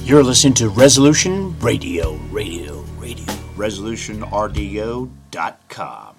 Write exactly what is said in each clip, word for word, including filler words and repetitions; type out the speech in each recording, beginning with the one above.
You're listening to Resolution Radio, Radio, Radio. resolution r d o dot com.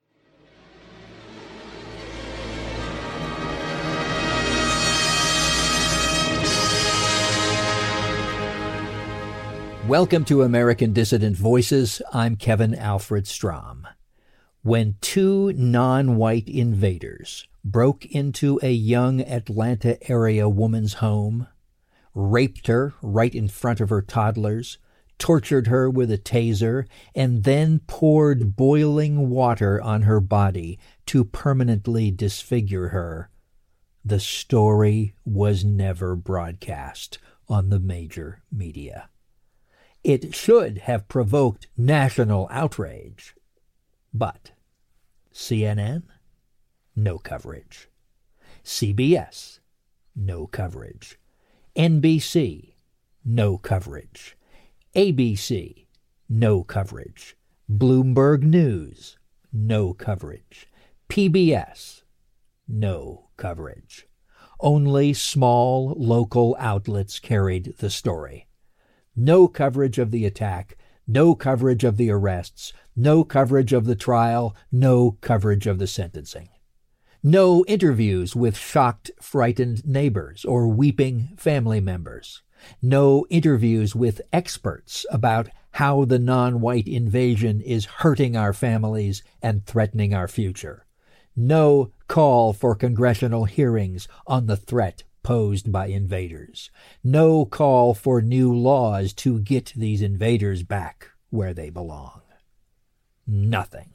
Welcome to American Dissident Voices. I'm Kevin Alfred Strom. When two non-white invaders broke into a young Atlanta area woman's home, raped her right in front of her toddlers, tortured her with a taser, and then poured boiling water on her body to permanently disfigure her, the story was never broadcast on the major media. It should have provoked national outrage. But C N N? No coverage. C B S? No coverage. N B C? No coverage. A B C? No coverage. Bloomberg News? No coverage. P B S? No coverage. Only small local outlets carried the story. No coverage of the attack, no coverage of the arrests, no coverage of the trial, no coverage of the sentencing. No interviews with shocked, frightened neighbors or weeping family members. No interviews with experts about how the non-white invasion is hurting our families and threatening our future. No call for congressional hearings on the threat posed by invaders. No call for new laws to get these invaders back where they belong. Nothing.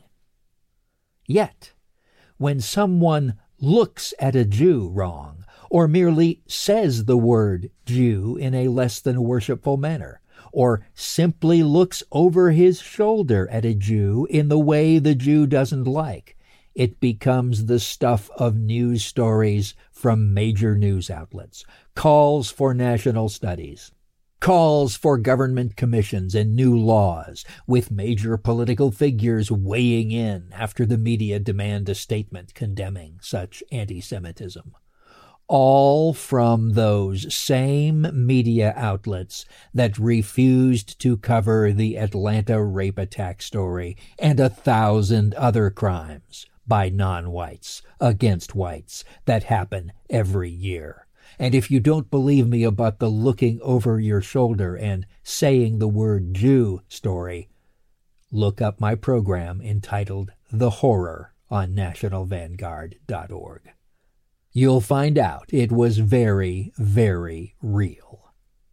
Yet, when someone looks at a Jew wrong, or merely says the word Jew in a less than worshipful manner, or simply looks over his shoulder at a Jew in the way the Jew doesn't like, it becomes the stuff of news stories from major news outlets, calls for national studies, calls for government commissions and new laws, with major political figures weighing in after the media demand a statement condemning such anti-Semitism. All from those same media outlets that refused to cover the Atlanta rape attack story and a thousand other crimes by non-whites against whites that happen every year. And if you don't believe me about the looking over your shoulder and saying the word Jew story, look up my program entitled The Horror on national vanguard dot org. You'll find out it was very, very real.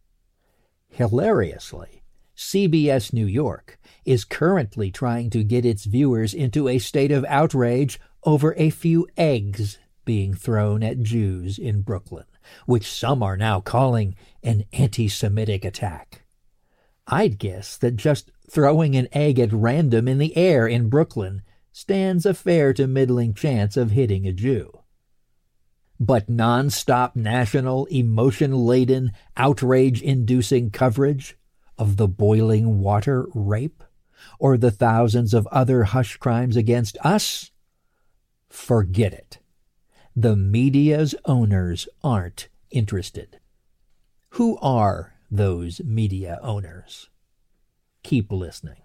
Hilariously, C B S New York is currently trying to get its viewers into a state of outrage over a few eggs being thrown at Jews in Brooklyn, which some are now calling an anti-Semitic attack. I'd guess that just throwing an egg at random in the air in Brooklyn stands a fair to middling chance of hitting a Jew. But non-stop national, emotion-laden, outrage-inducing coverage of the boiling water rape, or the thousands of other hush crimes against us? Forget it. The media's owners aren't interested. Who are those media owners? Keep listening.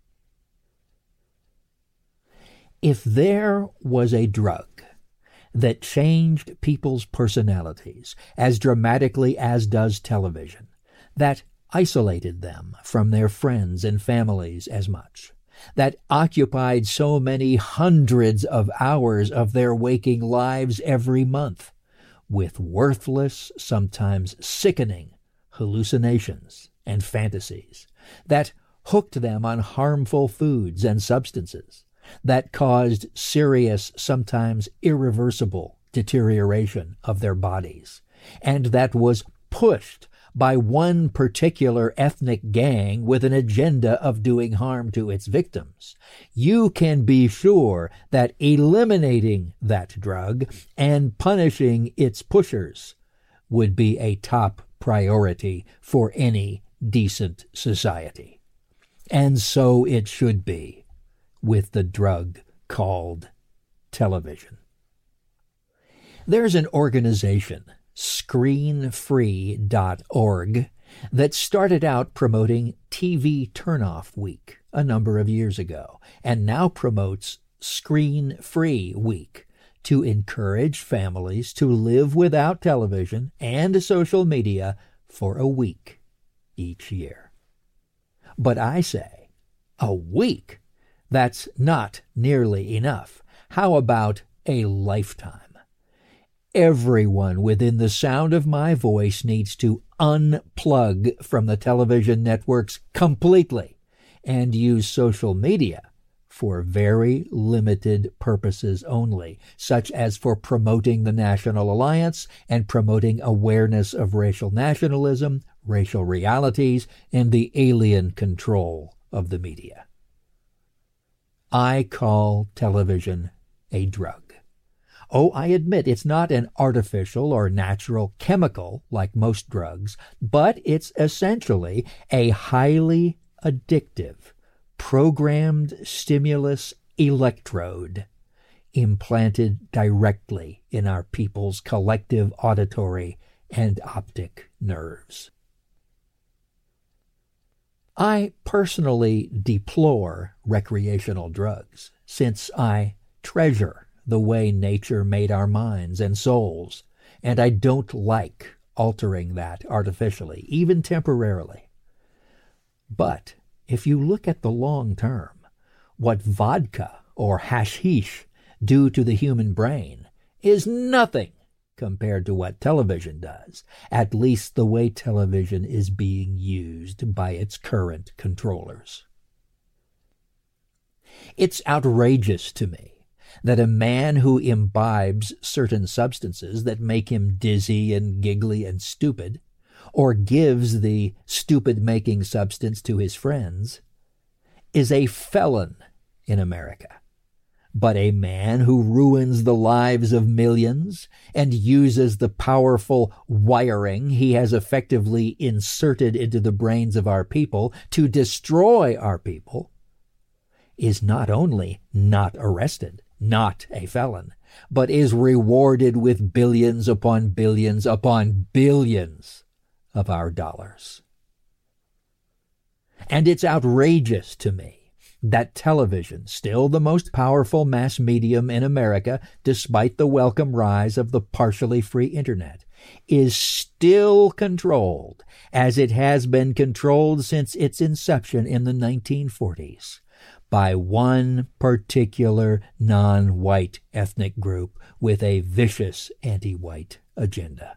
If there was a drug that changed people's personalities as dramatically as does television, that isolated them from their friends and families as much, that occupied so many hundreds of hours of their waking lives every month with worthless, sometimes sickening hallucinations and fantasies, that hooked them on harmful foods and substances, that caused serious, sometimes irreversible deterioration of their bodies, and that was pushed by one particular ethnic gang with an agenda of doing harm to its victims, you can be sure that eliminating that drug and punishing its pushers would be a top priority for any decent society. And so it should be with the drug called television. There's an organization, screen free dot org, that started out promoting T V Turnoff Week a number of years ago and now promotes Screen-Free Week to encourage families to live without television and social media for a week each year. But I say, a week? That's not nearly enough. How about a lifetime? Everyone within the sound of my voice needs to unplug from the television networks completely and use social media for very limited purposes only, such as for promoting the National Alliance and promoting awareness of racial nationalism, racial realities, and the alien control of the media. I call television a drug. Oh, I admit it's not an artificial or natural chemical like most drugs, but it's essentially a highly addictive, programmed stimulus electrode implanted directly in our people's collective auditory and optic nerves. I personally deplore recreational drugs, since I treasure the way nature made our minds and souls, and I don't like altering that artificially, even temporarily. But if you look at the long term, what vodka or hashish do to the human brain is nothing compared to what television does, at least the way television is being used by its current controllers. It's outrageous to me that a man who imbibes certain substances that make him dizzy and giggly and stupid, or gives the stupid-making substance to his friends, is a felon in America. But a man who ruins the lives of millions and uses the powerful wiring he has effectively inserted into the brains of our people to destroy our people is not only not arrested, not a felon, but is rewarded with billions upon billions upon billions of our dollars. And it's outrageous to me that television, still the most powerful mass medium in America, despite the welcome rise of the partially free internet, is still controlled as it has been controlled since its inception in the nineteen forties. By one particular non-white ethnic group with a vicious anti-white agenda.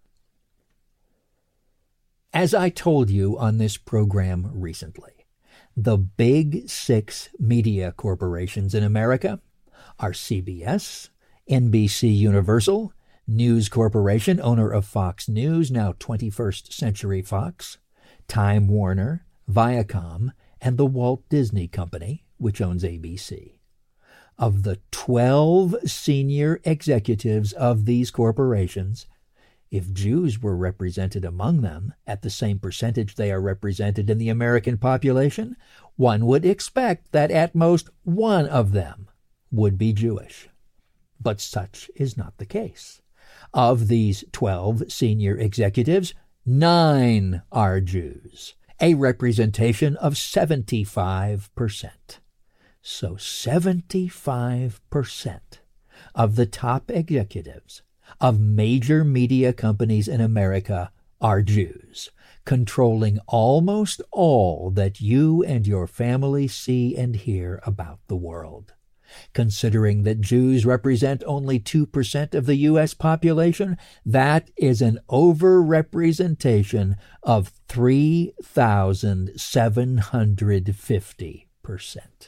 As I told you on this program recently, the big six media corporations in America are C B S, N B C Universal, News Corporation, owner of Fox News, now twenty-first Century Fox, Time Warner, Viacom, and the Walt Disney Company, which owns A B C. Of the twelve senior executives of these corporations, if Jews were represented among them at the same percentage they are represented in the American population, one would expect that at most one of them would be Jewish. But such is not the case. Of these twelve senior executives, nine are Jews, a representation of seventy-five percent. So seventy-five percent of the top executives of major media companies in America are Jews, controlling almost all that you and your family see and hear about the world. Considering that Jews represent only two percent of the U S population, that is an overrepresentation of three thousand seven hundred fifty percent.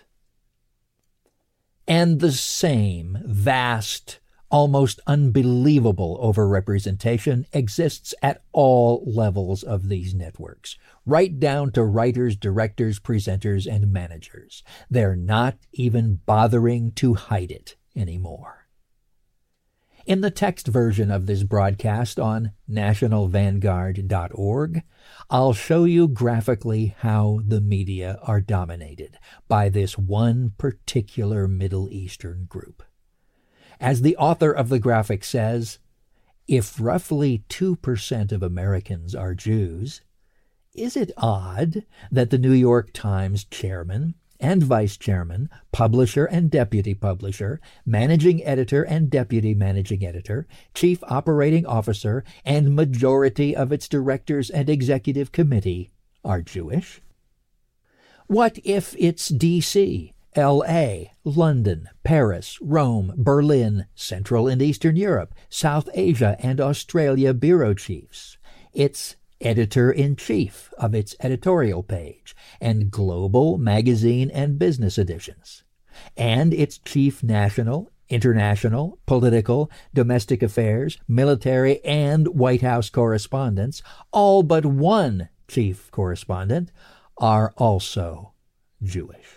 And the same vast, almost unbelievable overrepresentation exists at all levels of these networks, right down to writers, directors, presenters, and managers. They're not even bothering to hide it anymore. In the text version of this broadcast on national vanguard dot org, I'll show you graphically how the media are dominated by this one particular Middle Eastern group. As the author of the graphic says, if roughly two percent of Americans are Jews, is it odd that the New York Times chairman and vice chairman, publisher and deputy publisher, managing editor and deputy managing editor, chief operating officer, and majority of its directors and executive committee are Jewish? What if it's D C, L A, London, Paris, Rome, Berlin, Central and Eastern Europe, South Asia, and Australia bureau chiefs? It's editor-in-chief of its editorial page and global magazine and business editions, and its chief national, international, political, domestic affairs, military, and White House correspondents, all but one chief correspondent, are also Jewish.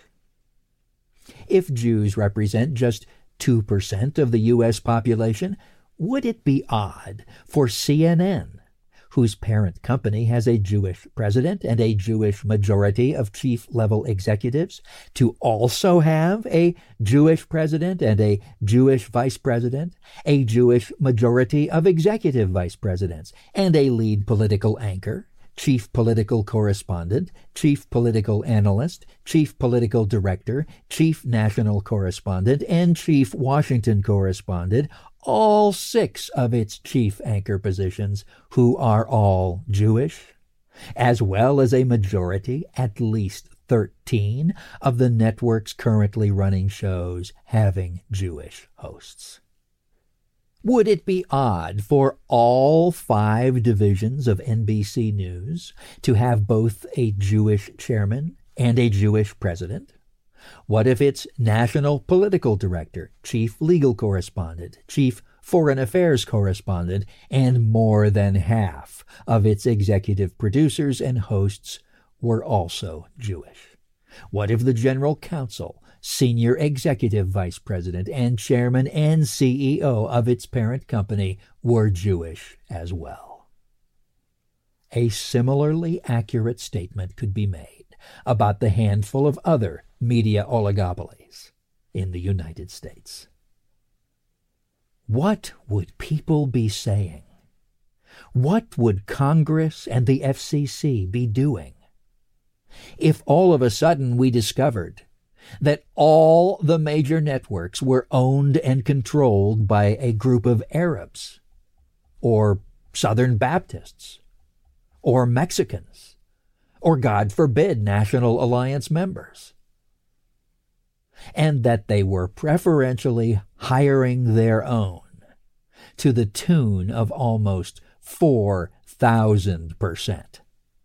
If Jews represent just two percent of the U S population, would it be odd for C N N, whose parent company has a Jewish president and a Jewish majority of chief-level executives, to also have a Jewish president and a Jewish vice president, a Jewish majority of executive vice presidents, and a lead political anchor, chief political correspondent, chief political analyst, chief political director, chief national correspondent, and chief Washington correspondent, all six of its chief anchor positions, who are all Jewish, as well as a majority, at least thirteen, of the network's currently running shows having Jewish hosts. Would it be odd for all five divisions of N B C News to have both a Jewish chairman and a Jewish president? What if its national political director, chief legal correspondent, chief foreign affairs correspondent, and more than half of its executive producers and hosts were also Jewish? What if the general counsel, senior executive vice president, and chairman and C E O of its parent company were Jewish as well? A similarly accurate statement could be made about the handful of other media oligopolies in the United States. What would people be saying? What would Congress and the F C C be doing if all of a sudden we discovered that all the major networks were owned and controlled by a group of Arabs, or Southern Baptists, or Mexicans, or, God forbid, National Alliance members, and that they were preferentially hiring their own to the tune of almost four thousand percent?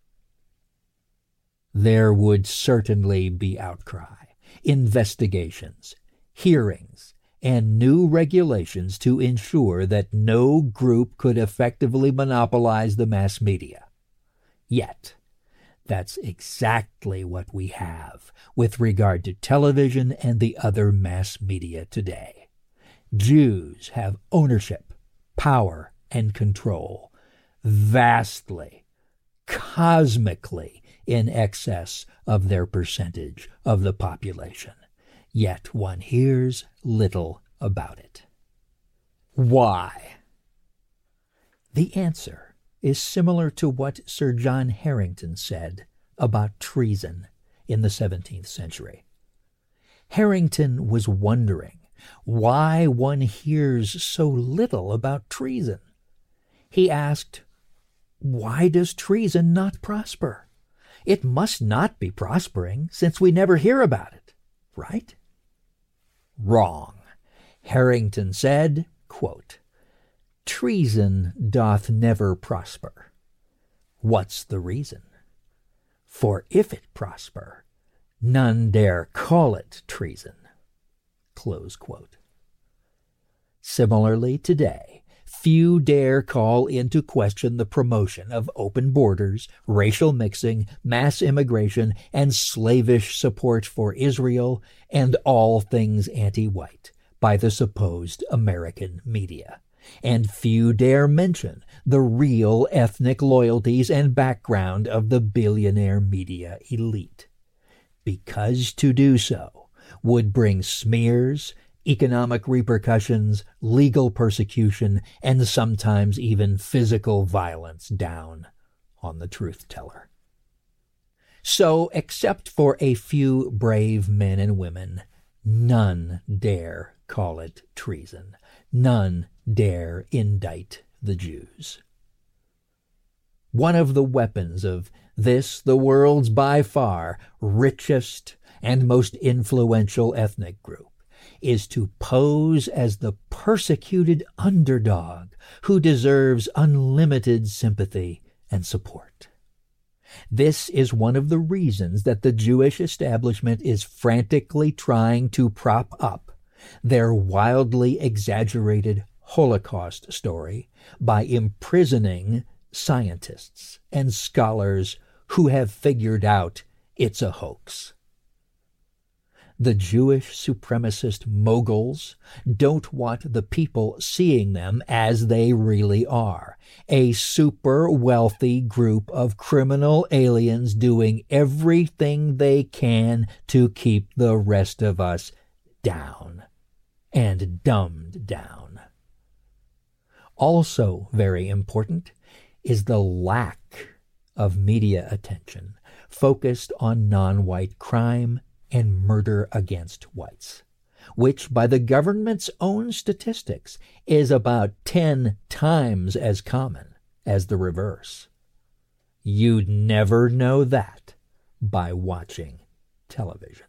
There would certainly be outcry, investigations, hearings, and new regulations to ensure that no group could effectively monopolize the mass media. Yet, that's exactly what we have with regard to television and the other mass media today. Jews have ownership, power, and control vastly, cosmically in excess of their percentage of the population. Yet one hears little about it. Why? The answer is similar to what Sir John Harington said about treason in the seventeenth century. Harington was wondering why one hears so little about treason. He asked, why does treason not prosper? It must not be prospering, since we never hear about it, right? Wrong. Harington said, quote, treason doth never prosper. What's the reason? For if it prosper, none dare call it treason. Close quote. Similarly, today, few dare call into question the promotion of open borders, racial mixing, mass immigration, and slavish support for Israel and all things anti-white by the supposed American media. And few dare mention the real ethnic loyalties and background of the billionaire media elite, because to do so would bring smears, economic repercussions, legal persecution, and sometimes even physical violence down on the truth teller. So, except for a few brave men and women, none dare call it treason. None dare indict the Jews. One of the weapons of this, the world's by far richest and most influential ethnic group, is to pose as the persecuted underdog who deserves unlimited sympathy and support. This is one of the reasons that the Jewish establishment is frantically trying to prop up their wildly exaggerated Holocaust story by imprisoning scientists and scholars who have figured out it's a hoax. The Jewish supremacist moguls don't want the people seeing them as they really are, a super wealthy group of criminal aliens doing everything they can to keep the rest of us down and dumbed down. Also very important is the lack of media attention focused on non-white crime and murder against whites, which by the government's own statistics is about ten times as common as the reverse. You'd never know that by watching television.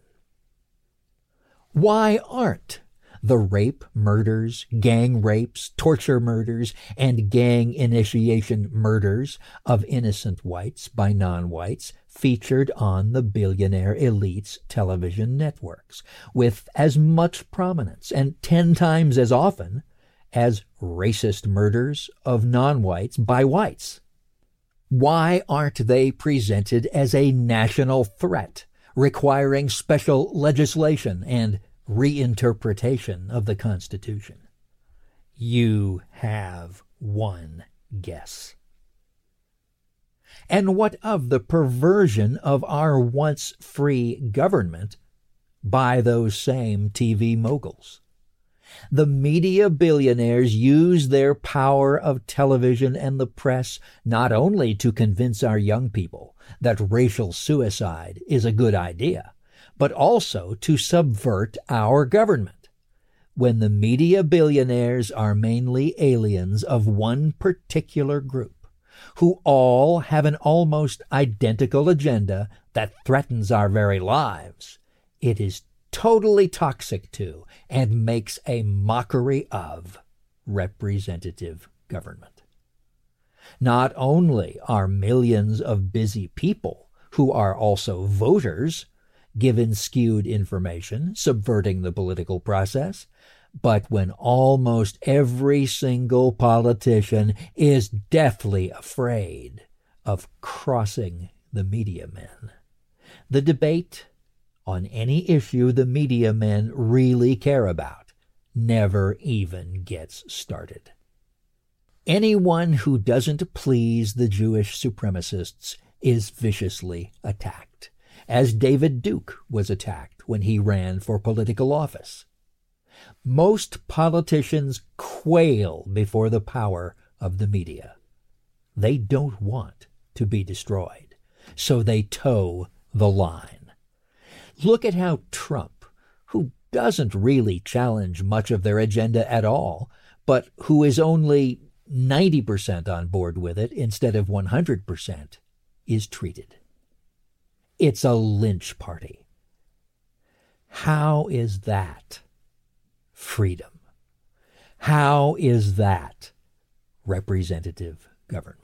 Why aren't the rape, murders, gang rapes, torture murders, and gang initiation murders of innocent whites by non-whites featured on the billionaire elite's television networks with as much prominence and ten times as often as racist murders of non-whites by whites? Why aren't they presented as a national threat requiring special legislation and reinterpretation of the Constitution? You have one guess. And what of the perversion of our once free government by those same T V moguls? The media billionaires use their power of television and the press not only to convince our young people that racial suicide is a good idea, but also to subvert our government. When the media billionaires are mainly aliens of one particular group, who all have an almost identical agenda that threatens our very lives, it is totally toxic to and makes a mockery of representative government. Not only are millions of busy people who are also voters given skewed information, subverting the political process, but when almost every single politician is deathly afraid of crossing the media men, the debate on any issue the media men really care about never even gets started. Anyone who doesn't please the Jewish supremacists is viciously attacked, as David Duke was attacked when he ran for political office. Most politicians quail before the power of the media. They don't want to be destroyed, so they toe the line. Look at how Trump, who doesn't really challenge much of their agenda at all, but who is only ninety percent on board with it instead of one hundred percent, is treated. It's a lynch party. How is that freedom? How is that representative government?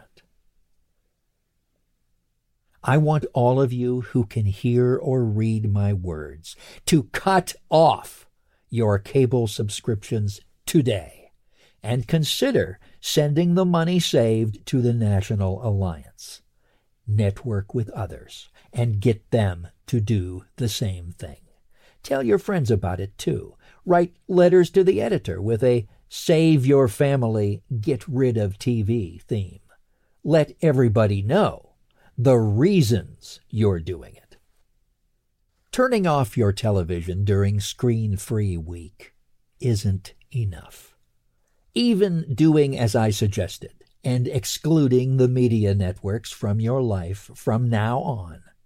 I want all of you who can hear or read my words to cut off your cable subscriptions today and consider sending the money saved to the National Alliance. Network with others and get them to do the same thing. Tell your friends about it too. Write letters to the editor with a Save Your Family, Get Rid of T V theme. Let everybody know the reasons you're doing it. Turning off your television during screen-free week isn't enough. Even doing as I suggested and excluding the media networks from your life from now on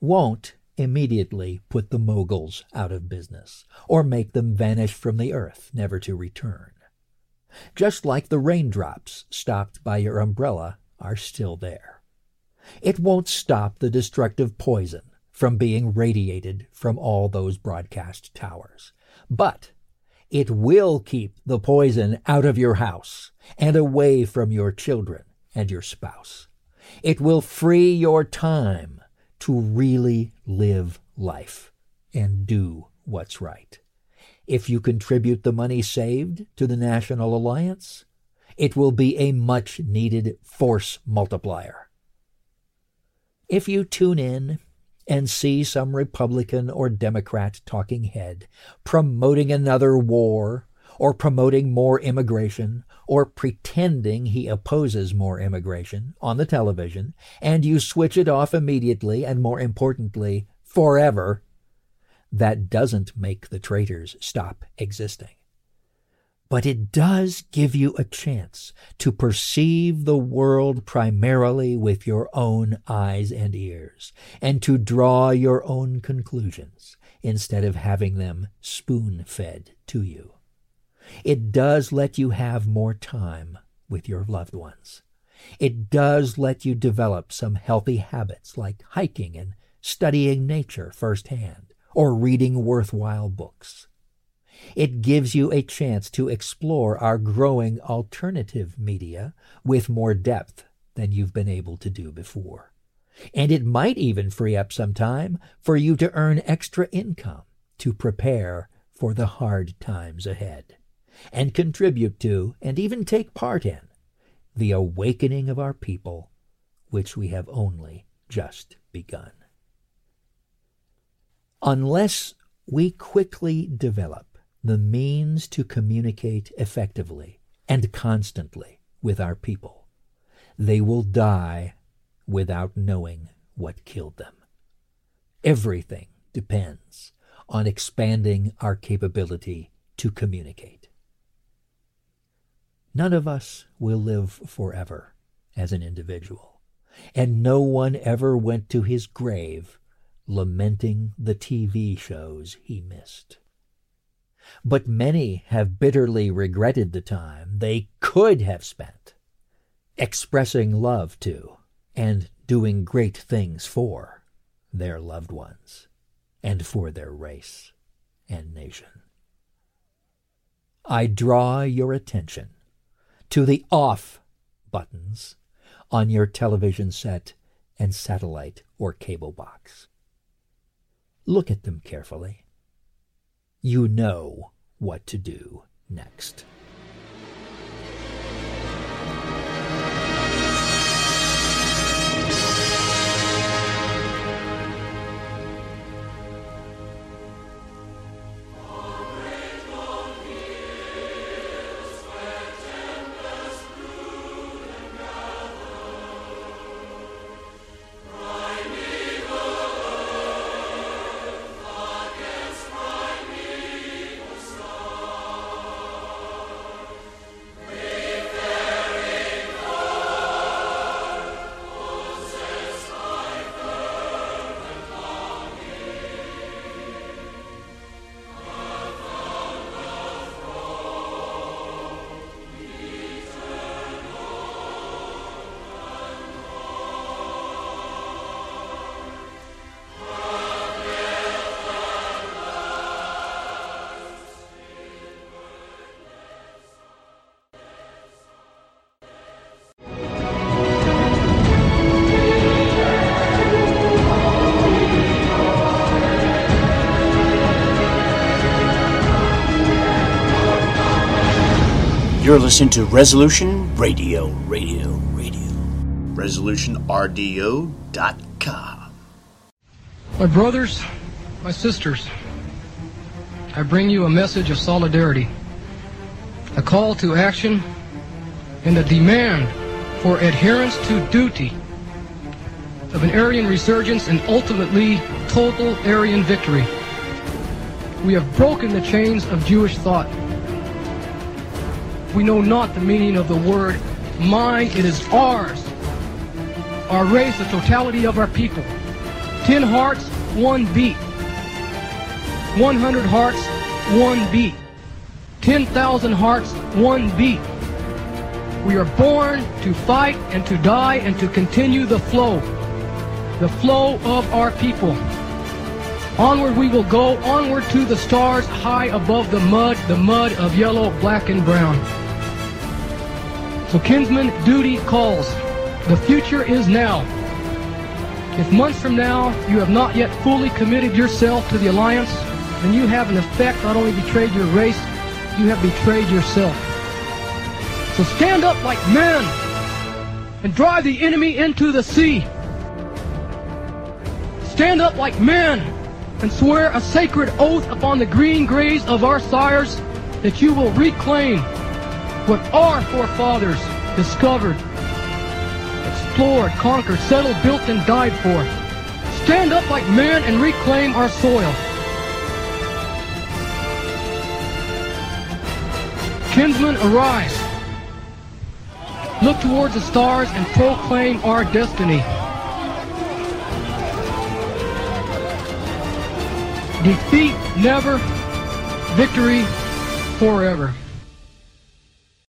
won't immediately put the moguls out of business or make them vanish from the earth, never to return. Just like the raindrops stopped by your umbrella are still there. It won't stop the destructive poison from being radiated from all those broadcast towers. But it will keep the poison out of your house and away from your children and your spouse. It will free your time to really live life and do what's right. If you contribute the money saved to the National Alliance, it will be a much-needed force multiplier. If you tune in and see some Republican or Democrat talking head promoting another war or promoting more immigration or pretending he opposes more immigration on the television, and you switch it off immediately and, more importantly, forever, that doesn't make the traitors stop existing. But it does give you a chance to perceive the world primarily with your own eyes and ears, and to draw your own conclusions instead of having them spoon-fed to you. It does let you have more time with your loved ones. It does let you develop some healthy habits like hiking and studying nature firsthand, or reading worthwhile books. It gives you a chance to explore our growing alternative media with more depth than you've been able to do before. And it might even free up some time for you to earn extra income to prepare for the hard times ahead, and contribute to, and even take part in, the awakening of our people, which we have only just begun. Unless we quickly develop the means to communicate effectively and constantly with our people, they will die without knowing what killed them. Everything depends on expanding our capability to communicate. None of us will live forever as an individual, and no one ever went to his grave lamenting the T V shows he missed. But many have bitterly regretted the time they could have spent expressing love to and doing great things for their loved ones and for their race and nation. I draw your attention to the off buttons on your television set and satellite or cable box. Look at them carefully. You know what to do next. You're listening to Resolution Radio, Radio, Radio. resolution R D O dot com. My brothers, my sisters, I bring you a message of solidarity, a call to action, and a demand for adherence to duty of an Aryan resurgence and ultimately total Aryan victory. We have broken the chains of Jewish thought. We know not the meaning of the word mine, it is ours. Our race, the totality of our people. Ten hearts, one beat. One hundred hearts, one beat. Ten thousand hearts, one beat. We are born to fight and to die and to continue the flow. The flow of our people. Onward we will go, onward to the stars, high above the mud, the mud of yellow, black, and brown. So kinsman, duty calls. The future is now. If months from now you have not yet fully committed yourself to the alliance, then you have in effect not only betrayed your race, you have betrayed yourself. So stand up like men and drive the enemy into the sea. Stand up like men and swear a sacred oath upon the green graves of our sires that you will reclaim what our forefathers discovered, explored, conquered, settled, built, and died for. Stand up like men and reclaim our soil. Kinsmen, arise. Look towards the stars and proclaim our destiny. Defeat never, victory forever.